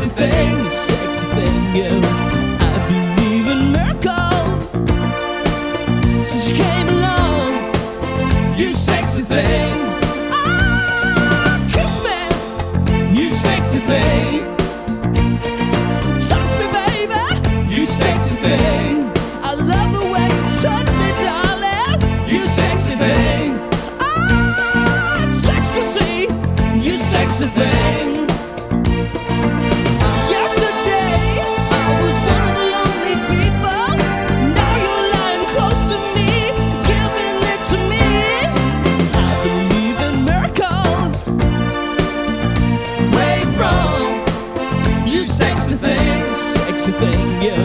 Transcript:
sexy thing, you sexy thing, you. I believe in miracles since you came along, you sexy thing. Ah, kiss me, you sexy thing. Touch me, baby, you sexy thing. I love the way you touch me, darling, you sexy thing. Ah, it's ecstasy, you sexy thing. Yesterday, I was one of the lonely people. Now you're lying close to me, giving it to me. I believe in miracles. Way from you sexy thing, you.